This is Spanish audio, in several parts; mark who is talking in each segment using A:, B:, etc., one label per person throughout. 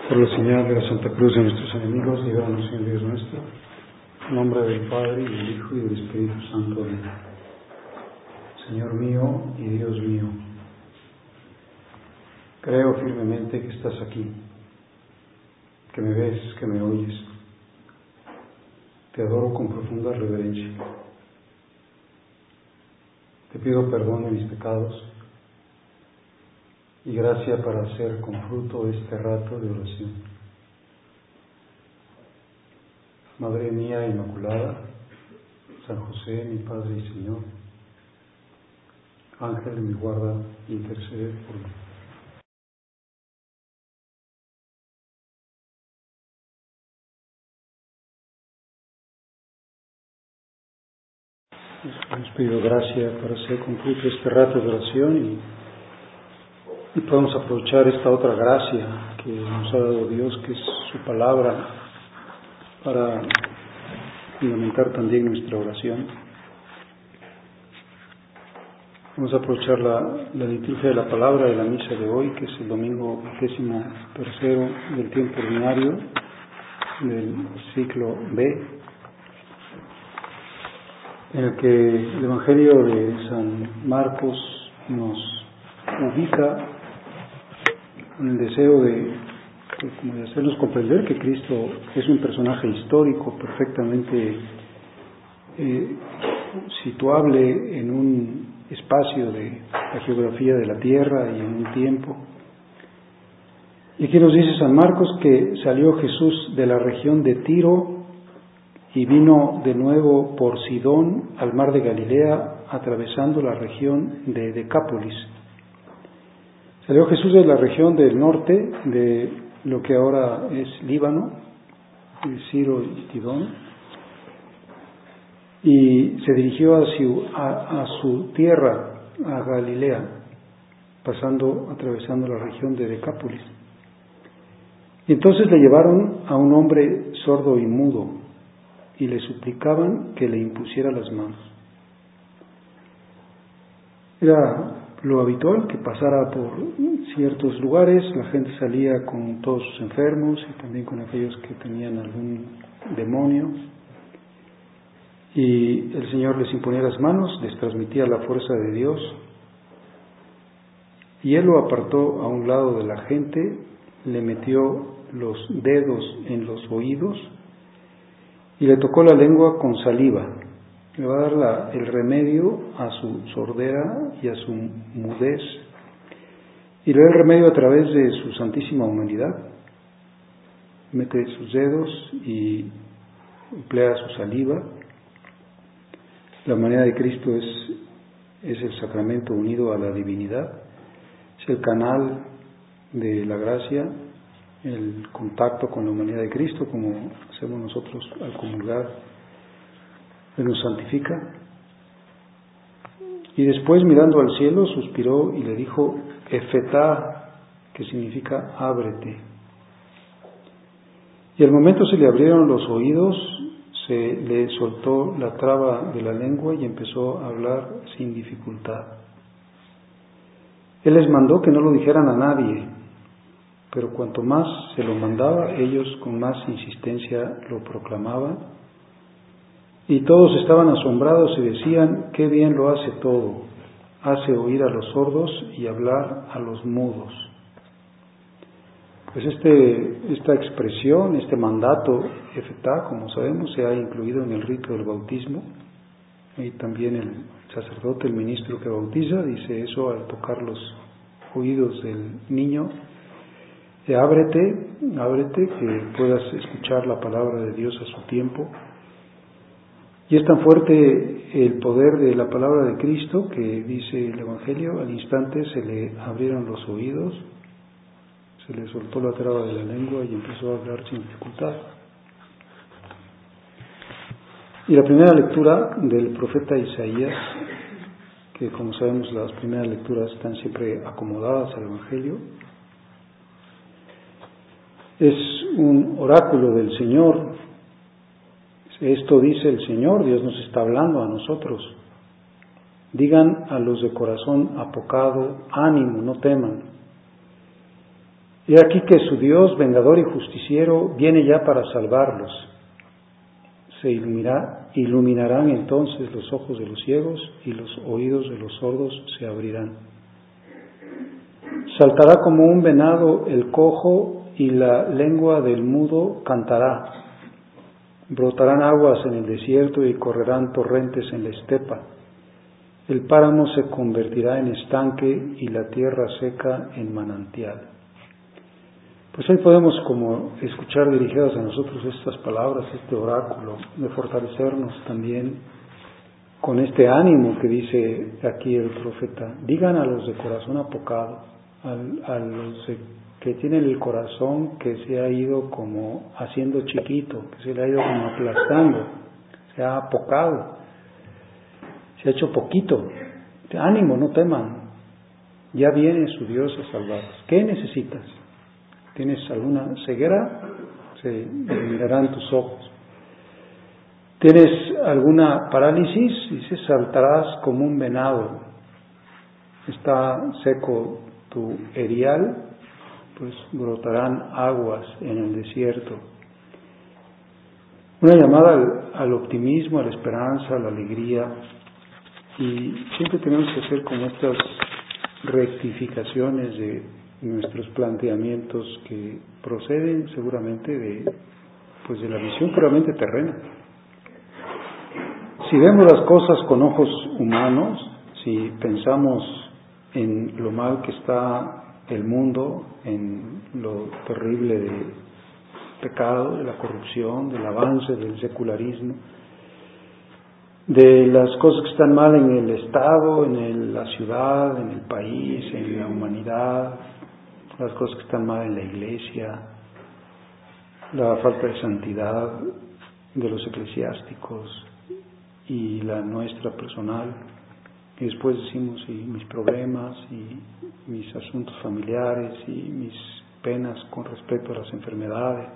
A: Por la señal de la Santa Cruz de nuestros enemigos, líbranos, Señor Dios nuestro. En nombre del Padre, y del Hijo, y del Espíritu Santo. Amén. Señor mío y Dios mío, creo firmemente que estás aquí, que me ves, que me oyes. Te adoro con profunda reverencia. Te pido perdón de mis pecados y gracia para hacer con fruto este rato de oración. Madre mía Inmaculada, San José, mi Padre y Señor, Ángel de mi guarda, intercede por mí. Hemos pedido gracia para hacer con fruto este rato de oración y podemos aprovechar esta otra gracia que nos ha dado Dios, que es su palabra, para fundamentar también nuestra oración. Vamos a aprovechar la liturgia de la palabra de la misa de hoy, que es el domingo 23º del tiempo ordinario del ciclo B, en el que el Evangelio de San Marcos nos ubica con el deseo de hacernos comprender que Cristo es un personaje histórico perfectamente situable en un espacio de la geografía de la tierra y en un tiempo. Y aquí nos dice San Marcos que salió Jesús de la región de Tiro y vino de nuevo por Sidón al mar de Galilea, atravesando la región de Decápolis. Salió Jesús de la región del norte, de lo que ahora es Líbano, Ciro y Sidón, y se dirigió a su tierra, a Galilea, atravesando la región de Decápolis. Y entonces le llevaron a un hombre sordo y mudo, y le suplicaban que le impusiera las manos. Era lo habitual que pasara por ciertos lugares, la gente salía con todos sus enfermos y también con aquellos que tenían algún demonio, y el Señor les imponía las manos, les transmitía la fuerza de Dios, y Él lo apartó a un lado de la gente, le metió los dedos en los oídos y le tocó la lengua con saliva. Le va a dar el remedio a su sordera y a su mudez, y le da el remedio a través de su santísima humanidad. Mete sus dedos y emplea su saliva. La humanidad de Cristo es el sacramento unido a la divinidad, es el canal de la gracia, el contacto con la humanidad de Cristo, como hacemos nosotros al comulgar. Él nos santifica. Y después, mirando al cielo, suspiró y le dijo, Efetá, que significa ábrete. Y al momento se le abrieron los oídos, se le soltó la traba de la lengua y empezó a hablar sin dificultad. Él les mandó que no lo dijeran a nadie, pero cuanto más se lo mandaba, ellos con más insistencia lo proclamaban, y todos estaban asombrados y decían, qué bien lo hace todo, hace oír a los sordos y hablar a los mudos. Pues esta expresión, este mandato, Efetá, como sabemos, se ha incluido en el rito del bautismo, y también el sacerdote, el ministro que bautiza, dice eso al tocar los oídos del niño, ábrete, que puedas escuchar la palabra de Dios a su tiempo. Y es tan fuerte el poder de la palabra de Cristo que dice el Evangelio, al instante se le abrieron los oídos, se le soltó la traba de la lengua y empezó a hablar sin dificultad. Y la primera lectura del profeta Isaías, que como sabemos las primeras lecturas están siempre acomodadas al Evangelio, es un oráculo del Señor. Esto dice el Señor, Dios nos está hablando a nosotros. Digan a los de corazón apocado, ánimo, no teman. He aquí que su Dios, vengador y justiciero, viene ya para salvarlos. Se iluminarán entonces los ojos de los ciegos y los oídos de los sordos se abrirán. Saltará como un venado el cojo y la lengua del mudo cantará. Brotarán aguas en el desierto y correrán torrentes en la estepa. El páramo se convertirá en estanque y la tierra seca en manantial. Pues hoy podemos como escuchar dirigidas a nosotros estas palabras, este oráculo, de fortalecernos también con este ánimo que dice aquí el profeta. Digan a los de corazón apocado, a los que tienen el corazón que se ha ido como haciendo chiquito, que se le ha ido como aplastando, se ha apocado, se ha hecho poquito. Ánimo, no teman, ya viene su Dios a salvarlos. ¿Qué necesitas? ¿Tienes alguna ceguera? Se iluminarán tus ojos. ¿Tienes alguna parálisis? Dice, saltarás como un venado. Está seco tu erial, pues brotarán aguas en el desierto. Una llamada al optimismo, a la esperanza, a la alegría. Y siempre tenemos que hacer como estas rectificaciones de nuestros planteamientos que proceden seguramente de la visión puramente terrena. Si vemos las cosas con ojos humanos, si pensamos en lo mal que está el mundo, en lo terrible del pecado, de la corrupción, del avance del secularismo, de las cosas que están mal en el Estado, en la ciudad, en el país, en la humanidad, las cosas que están mal en la iglesia, la falta de santidad de los eclesiásticos y la nuestra personal, y después decimos y mis problemas y mis asuntos familiares y mis penas con respecto a las enfermedades,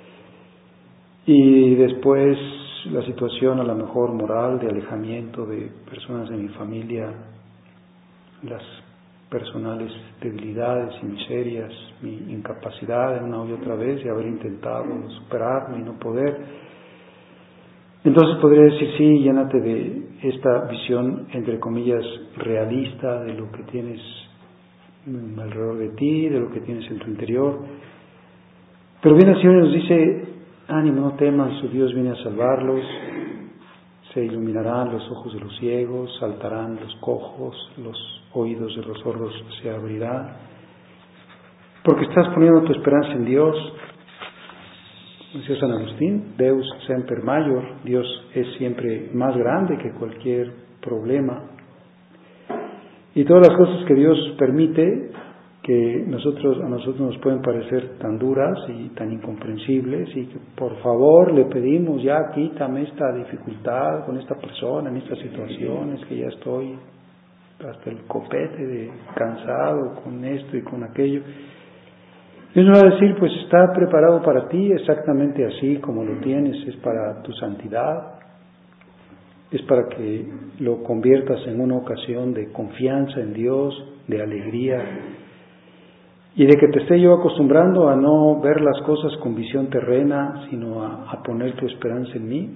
A: y después la situación a lo mejor moral de alejamiento de personas de mi familia, las personales debilidades y miserias, mi incapacidad de una y otra vez de haber intentado superarme y no poder. Entonces podría decir, sí, llénate de esta visión, entre comillas, realista de lo que tienes alrededor de ti, de lo que tienes en tu interior. Pero bien, el Señor nos dice, ánimo, no teman, su Dios viene a salvarlos, se iluminarán los ojos de los ciegos, saltarán los cojos, los oídos de los sordos se abrirán, porque estás poniendo tu esperanza en Dios. Decía San Agustín, Deus semper maior, Dios es siempre más grande que cualquier problema. Y todas las cosas que Dios permite, que a nosotros nos pueden parecer tan duras y tan incomprensibles, y que por favor le pedimos, ya quítame esta dificultad con esta persona, en estas situaciones, que ya estoy hasta el copete de cansado con esto y con aquello. Dios nos va a decir, pues está preparado para ti exactamente así como lo tienes, es para tu santidad, es para que lo conviertas en una ocasión de confianza en Dios, de alegría, y de que te esté yo acostumbrando a no ver las cosas con visión terrena, sino a poner tu esperanza en mí.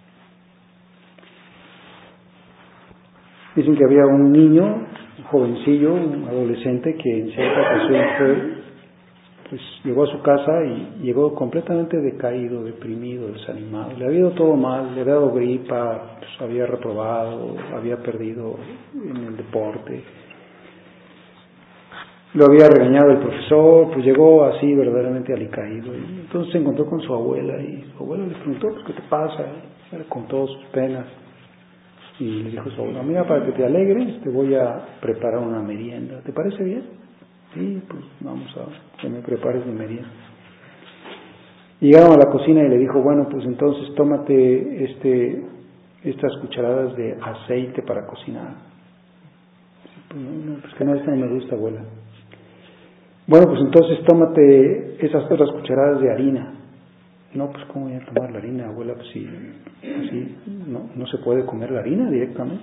A: Dicen que había un niño, un jovencillo, un adolescente, que en cierta ocasión llegó a su casa y llegó completamente decaído, deprimido, desanimado. Le había ido todo mal, le había dado gripa, había reprobado, había perdido en el deporte. Lo había regañado el profesor, pues llegó así verdaderamente alicaído. Y entonces se encontró con su abuela y su abuela le preguntó, pues, ¿qué te pasa? Le contó sus penas. Y le dijo a su abuela, mira, para que te alegres, te voy a preparar una merienda. ¿Te parece bien? Sí, pues vamos a que me prepares mi merienda. Y llegaron a la cocina y le dijo, bueno, pues entonces tómate estas cucharadas de aceite para cocinar. Pues no, pues que no, esta no me gusta, abuela. Bueno, pues entonces tómate esas otras cucharadas de harina. No, pues ¿cómo voy a tomar la harina, abuela? Pues sí, así no se puede comer la harina directamente.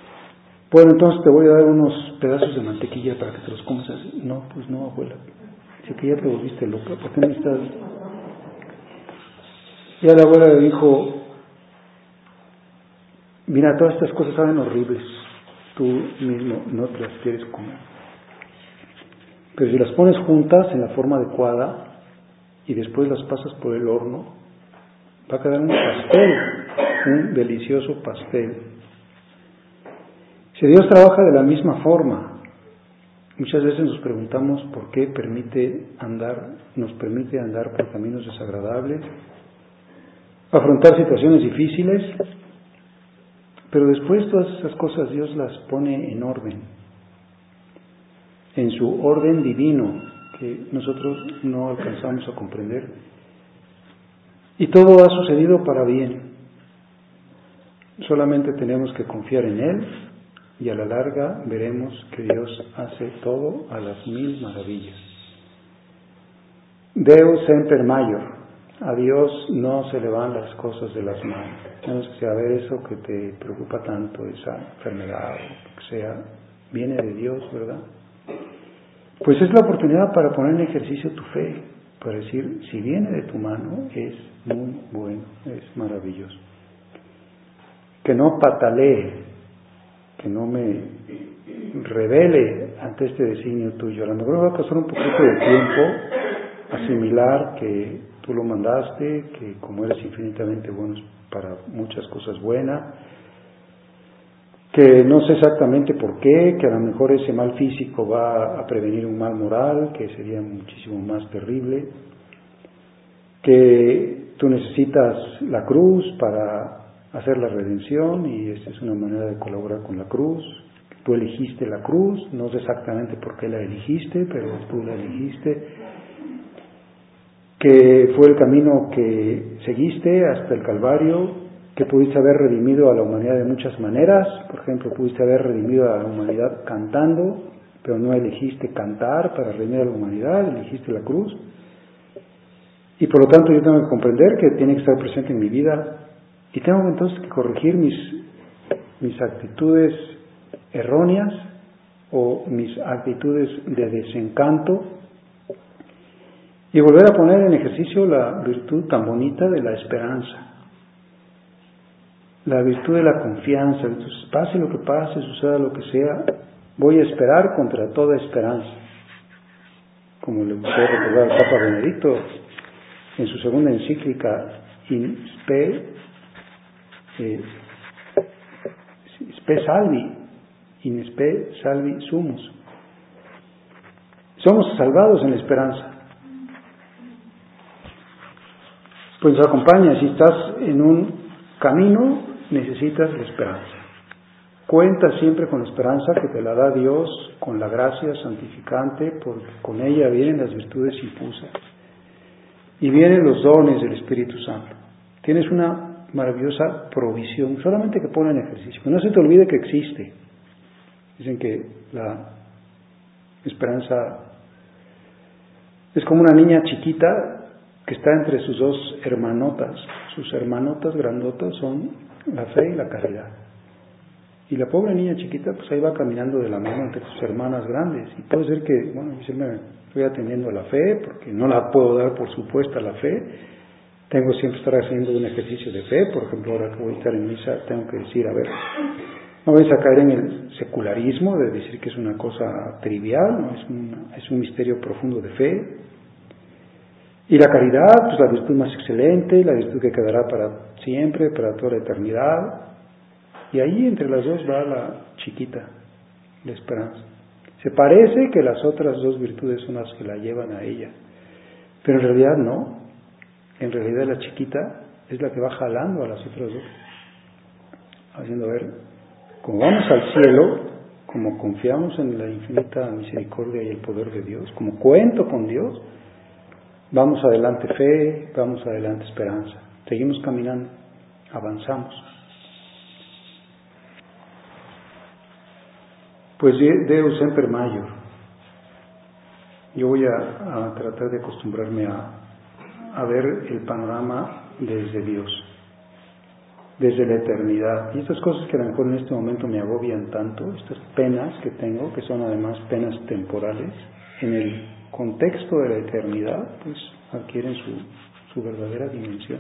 A: Bueno, entonces te voy a dar unos pedazos de mantequilla para que te los comas así. No, pues no, abuela. Dice que ya te volviste loca, ¿por qué no estás? Ya la abuela le dijo, mira, todas estas cosas saben horribles, tú mismo no te las quieres comer. Pero si las pones juntas en la forma adecuada y después las pasas por el horno, va a quedar un pastel, un delicioso pastel. Si Dios trabaja de la misma forma, muchas veces nos preguntamos por qué nos permite andar por caminos desagradables, afrontar situaciones difíciles, pero después todas esas cosas Dios las pone en orden, en su orden divino, que nosotros no alcanzamos a comprender. Y todo ha sucedido para bien. Solamente tenemos que confiar en Él y a la larga veremos que Dios hace todo a las 1000 maravillas. Deus semper maior. A Dios no se le van las cosas de las manos. Tenemos que saber eso que te preocupa tanto, esa enfermedad, o lo que sea, viene de Dios, ¿verdad? Pues es la oportunidad para poner en ejercicio tu fe, para decir, si viene de tu mano, es muy bueno, es maravilloso. Que no patalee, que no me revele ante este designio tuyo. A lo mejor va a pasar un poquito de tiempo, asimilar que tú lo mandaste, que como eres infinitamente bueno para muchas cosas buenas, que no sé exactamente por qué, que a lo mejor ese mal físico va a prevenir un mal moral, que sería muchísimo más terrible, que tú necesitas la cruz para hacer la redención y esta es una manera de colaborar con la cruz. Tú elegiste la cruz, no sé exactamente por qué la elegiste, pero tú la elegiste, que fue el camino que seguiste hasta el Calvario, que pudiste haber redimido a la humanidad de muchas maneras. Por ejemplo, pudiste haber redimido a la humanidad cantando, pero no elegiste cantar para redimir a la humanidad, elegiste la cruz. Y por lo tanto yo tengo que comprender que tiene que estar presente en mi vida y tengo entonces que corregir mis actitudes erróneas o mis actitudes de desencanto y volver a poner en ejercicio la virtud tan bonita de la esperanza, la virtud de la confianza. Entonces, pase lo que pase, suceda lo que sea, voy a esperar contra toda esperanza, como le gustó recordar al Papa Benedicto en su segunda encíclica In spe salvi sumus. Somos salvados en la esperanza. Pues nos acompaña, si estás en un camino, necesitas la esperanza. Cuenta siempre con la esperanza que te la da Dios, con la gracia santificante, porque con ella vienen las virtudes infusas y vienen los dones del Espíritu Santo. Tienes una maravillosa provisión, solamente que pone en ejercicio. Que no se te olvide que existe. Dicen que la esperanza es como una niña chiquita que está entre sus dos hermanotas. Sus hermanotas grandotas son la fe y la caridad. Y la pobre niña chiquita, pues ahí va caminando de la mano entre sus hermanas grandes. Y puede ser que, bueno, yo me estoy atendiendo a la fe, porque no la puedo dar por supuesta la fe. Tengo siempre que estar haciendo un ejercicio de fe. Por ejemplo, ahora que voy a estar en misa, tengo que decir, a ver, no vais a caer en el secularismo de decir que es una cosa trivial, ¿no? Es un misterio profundo de fe. Y la caridad, pues la virtud más excelente, la virtud que quedará para siempre, para toda la eternidad. Y ahí entre las dos va la chiquita, la esperanza. Se parece que las otras dos virtudes son las que la llevan a ella, pero en realidad no. En realidad la chiquita es la que va jalando a las otras dos, haciendo ver, como vamos al cielo, como confiamos en la infinita misericordia y el poder de Dios, como cuento con Dios, vamos adelante fe, vamos adelante esperanza, seguimos caminando, avanzamos. Pues Deus semper maior. Yo voy a tratar de acostumbrarme a ver el panorama desde Dios, desde la eternidad. Y estas cosas que a lo mejor en este momento me agobian tanto, estas penas que tengo, que son además penas temporales, en el contexto de la eternidad, pues adquieren su verdadera dimensión.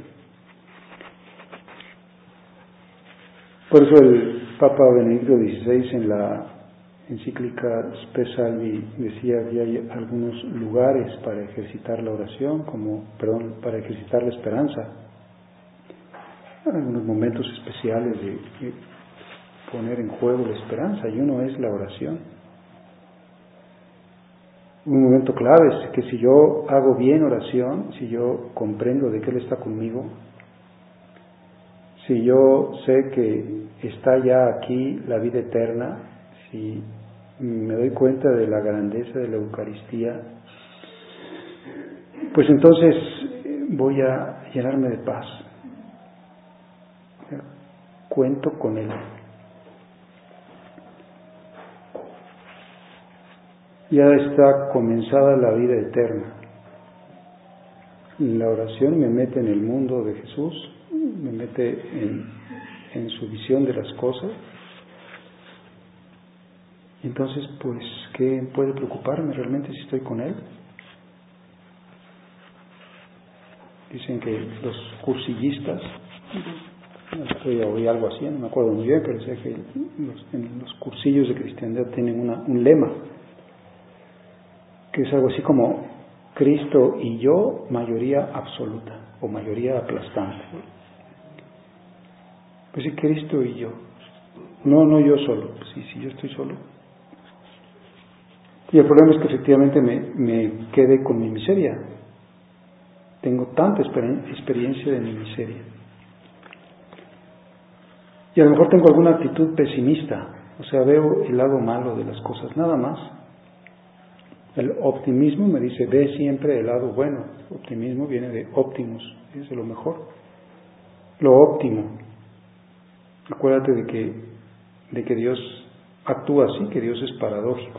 A: Por eso el Papa Benedicto XVI en la encíclica Spe Salvi decía que hay algunos lugares para ejercitar la oración, para ejercitar la esperanza, algunos momentos especiales de poner en juego la esperanza, y uno es la oración. Un momento clave es que si yo hago bien oración, si yo comprendo de que Él está conmigo, si yo sé que está ya aquí la vida eterna, si me doy cuenta de la grandeza de la Eucaristía, pues entonces voy a llenarme de paz. Cuento con Él. Ya está comenzada la vida eterna. La oración me mete en el mundo de Jesús, me mete en su visión de las cosas. Entonces, pues, ¿qué puede preocuparme realmente si estoy con Él? Dicen que los cursillistas, oí algo así, no me acuerdo muy bien, pero sé que en los cursillos de cristiandad tienen un lema, que es algo así como Cristo y yo, mayoría absoluta o mayoría aplastante. Pues sí, Cristo y yo, no yo solo, si yo estoy solo. Y el problema es que efectivamente me quede con mi miseria. Tengo tanta experiencia de mi miseria. Y a lo mejor tengo alguna actitud pesimista, o sea, veo el lado malo de las cosas, nada más. El optimismo me dice, ve siempre el lado bueno. El optimismo viene de óptimos, es de lo mejor. Lo óptimo. Acuérdate de que Dios actúa así, que Dios es paradójico.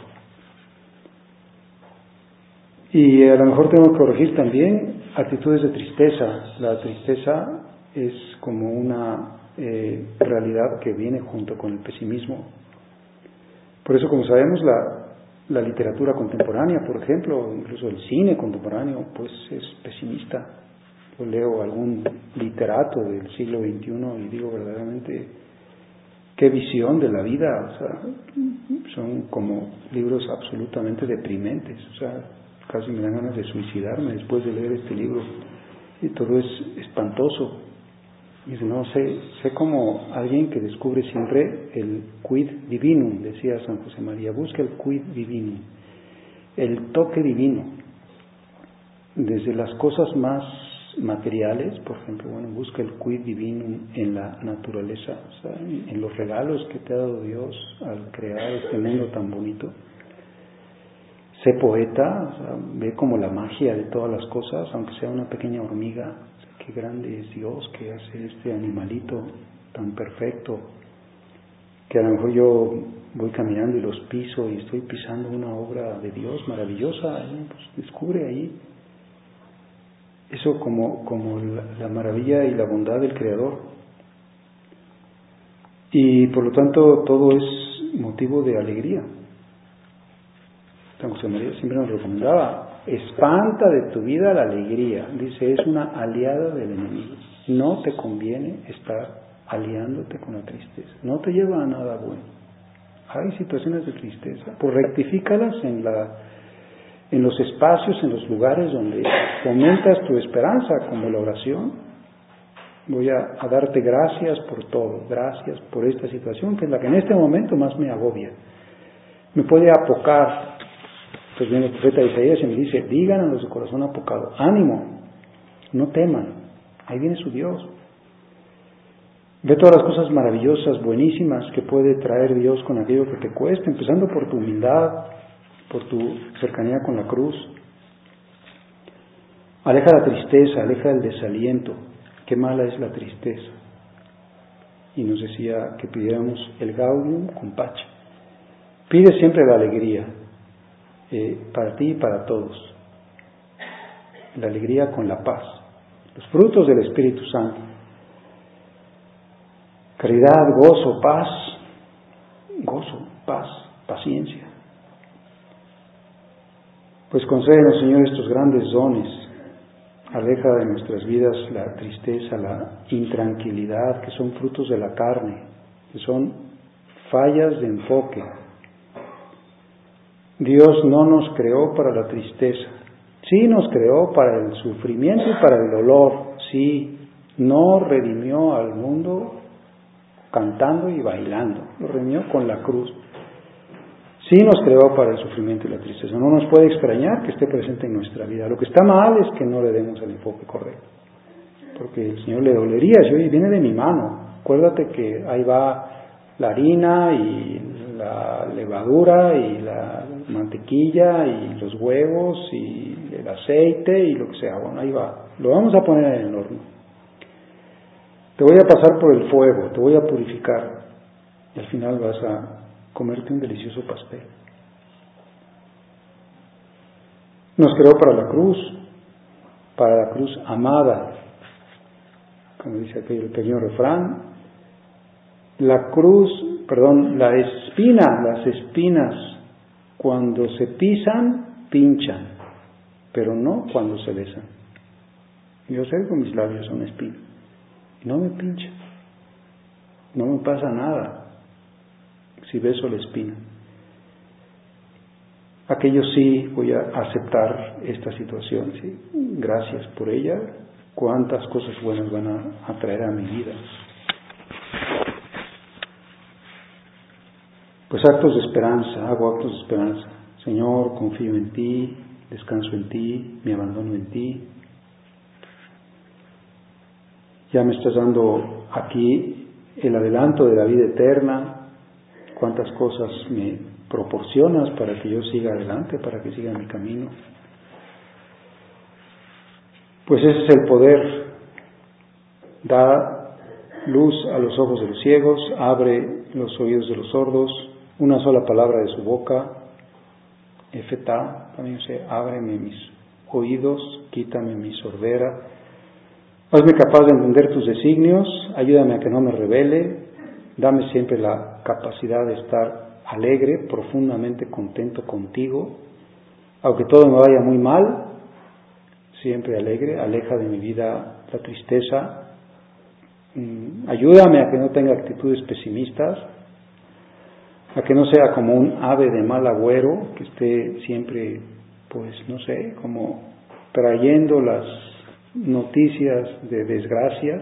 A: Y a lo mejor tengo que corregir también actitudes de tristeza. La tristeza es como una realidad que viene junto con el pesimismo. Por eso, como sabemos, la literatura contemporánea, por ejemplo, incluso el cine contemporáneo, pues es pesimista. Yo leo algún literato del siglo XXI y digo verdaderamente, qué visión de la vida. O sea, son como libros absolutamente deprimentes. O sea, casi me dan ganas de suicidarme después de leer este libro. Y todo es espantoso. Y no sé como alguien que descubre siempre el quid divinum, decía San José María, busca el quid divinum, el toque divino, desde las cosas más materiales, por ejemplo, busca el quid divinum en la naturaleza, o sea, en los regalos que te ha dado Dios al crear este mundo tan bonito. Sé poeta, o sea, ve como la magia de todas las cosas, aunque sea una pequeña hormiga. Qué grande es Dios que hace este animalito tan perfecto, que a lo mejor yo voy caminando y los piso y estoy pisando una obra de Dios maravillosa, pues descubre ahí eso como la maravilla y la bondad del Creador. Y por lo tanto todo es motivo de alegría. San José María siempre nos recomendaba, espanta de tu vida la alegría. Dice, es una aliada del enemigo. No te conviene estar aliándote con la tristeza. No te lleva a nada bueno. Hay situaciones de tristeza, pues rectifícalas en los espacios, en los lugares donde fomentas tu esperanza, como la oración. Voy a darte gracias por todo, gracias por esta situación, que es la que en este momento más me agobia. Me puede apocar. Pues viene el profeta Isaías y me dice, digan a los de corazón apocado, ánimo, no teman, ahí viene su Dios. Ve todas las cosas maravillosas, buenísimas que puede traer Dios con aquello que te cuesta, empezando por tu humildad, por tu cercanía con la cruz. Aleja la tristeza, aleja el desaliento. Qué mala es la tristeza. Y nos decía que pidiéramos el gaudium cum pace. Pide siempre la alegría. Para ti y para todos, la alegría con la paz, los frutos del Espíritu Santo, caridad, gozo, paz, paciencia. Pues concédenos, Señor, estos grandes dones. Aleja de nuestras vidas la tristeza, la intranquilidad, que son frutos de la carne, que son fallas de enfoque. Dios no nos creó para la tristeza. Sí nos creó para el sufrimiento y para el dolor. Sí, no redimió al mundo cantando y bailando. Lo redimió con la cruz. Sí nos creó para el sufrimiento y la tristeza. No nos puede extrañar que esté presente en nuestra vida. Lo que está mal es que no le demos el enfoque correcto. Porque el Señor le dolería si oye, viene de mi mano. Acuérdate que ahí va la harina y la levadura y la mantequilla y los huevos y el aceite y lo que sea. Bueno, ahí va. Lo vamos a poner en el horno. Te voy a pasar por el fuego, te voy a purificar. Y al final vas a comerte un delicioso pastel. Nos creó para la cruz amada, como dice aquel pequeño refrán. La espina, las espinas, cuando se pisan, pinchan, pero no cuando se besan. Yo sé que mis labios son espinas, no me pinchan, no me pasa nada si beso la espina. Aquello sí voy a aceptar esta situación, ¿sí? Gracias por ella. Cuántas cosas buenas van a traer a mi vida. Pues actos de esperanza, hago actos de esperanza. Señor, confío en ti, descanso en ti, me abandono en ti. Ya me estás dando aquí el adelanto de la vida eterna. Cuántas cosas me proporcionas para que yo siga adelante, para que siga mi camino. Pues ese es el poder. Da luz a los ojos de los ciegos, abre los oídos de los sordos, una sola palabra de su boca, Efetá, también dice, ábreme mis oídos, quítame mi sordera, hazme capaz de entender tus designios, ayúdame a que no me rebele, dame siempre la capacidad de estar alegre, profundamente contento contigo, aunque todo me vaya muy mal, siempre alegre, aleja de mi vida la tristeza, ayúdame a que no tenga actitudes pesimistas, a que no sea como un ave de mal agüero, que esté siempre, pues no sé, como trayendo las noticias de desgracia,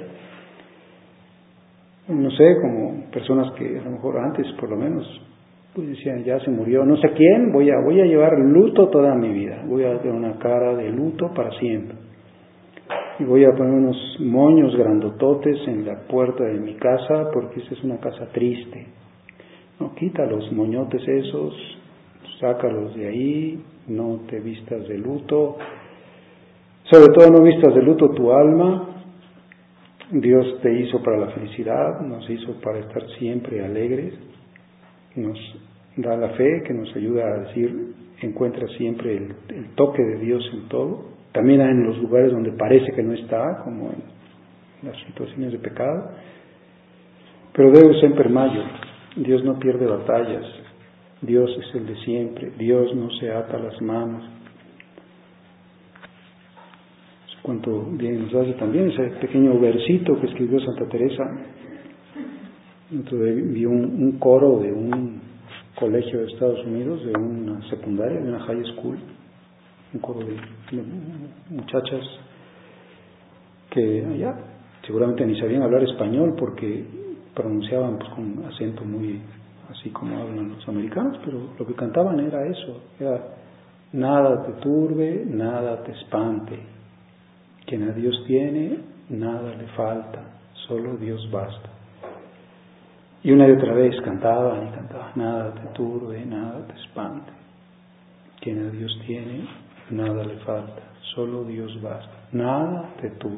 A: no sé, como personas que a lo mejor antes por lo menos pues decían, ya se murió no sé quién, voy a llevar luto toda mi vida, voy a tener una cara de luto para siempre. Y voy a poner unos moños grandototes en la puerta de mi casa porque esta es una casa triste. No, quita los moñotes esos, sácalos de ahí, no te vistas de luto. Sobre todo no vistas de luto tu alma. Dios te hizo para la felicidad, nos hizo para estar siempre alegres. Nos da la fe que nos ayuda a decir, encuentra siempre el toque de Dios en todo. También en los lugares donde parece que no está, como en las situaciones de pecado. Pero Deus semper major, Dios no pierde batallas, Dios es el de siempre, Dios no se ata las manos. Cuánto bien nos hace también ese pequeño versito que escribió Santa Teresa. Vi un coro de un colegio de Estados Unidos, de una secundaria, de una high school, un coro de muchachas que allá seguramente ni sabían hablar español porque pronunciaban pues, con acento muy así como hablan los americanos, pero lo que cantaban era eso, era nada te turbe, nada te espante, quien a Dios tiene, nada le falta, solo Dios basta. Y una y otra vez cantaban, nada te turbe, nada te espante, quien a Dios tiene, nada le falta, solo Dios basta, nada te turbe,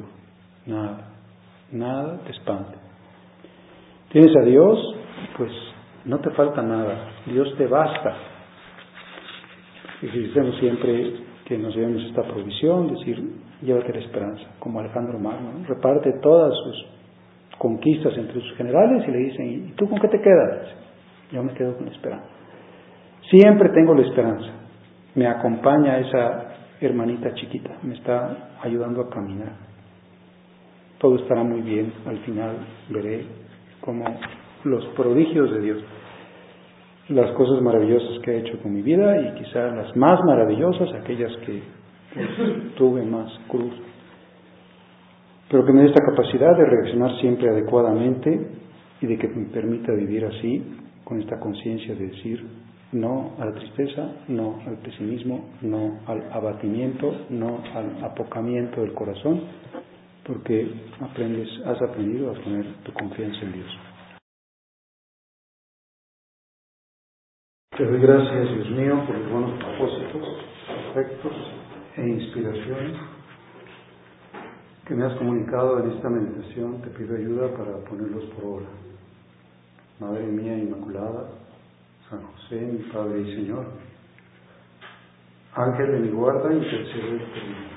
A: nada te espante. ¿Tienes a Dios? Pues no te falta nada, Dios te basta. Y decimos siempre que nos llevemos esta provisión, decir, llévate la esperanza, como Alejandro Magno, ¿no? Reparte todas sus conquistas entre sus generales y le dicen, ¿y tú con qué te quedas? Yo me quedo con la esperanza. Siempre tengo la esperanza. me acompaña esa hermanita chiquita, me está ayudando a caminar. Todo estará muy bien, al final veré como los prodigios de Dios, las cosas maravillosas que ha hecho con mi vida y quizás las más maravillosas, aquellas que tuve más cruz, pero que me dé esta capacidad de reaccionar siempre adecuadamente y de que me permita vivir así, con esta conciencia de decir no a la tristeza, no al pesimismo, no al abatimiento, no al apocamiento del corazón, porque has aprendido a poner tu confianza en Dios. Te doy gracias, Dios mío, por los buenos propósitos, afectos e inspiraciones que me has comunicado en esta meditación. Te pido ayuda para ponerlos por obra. Madre mía Inmaculada, San José, mi Padre y Señor, Ángel de mi guarda, intercede por mí.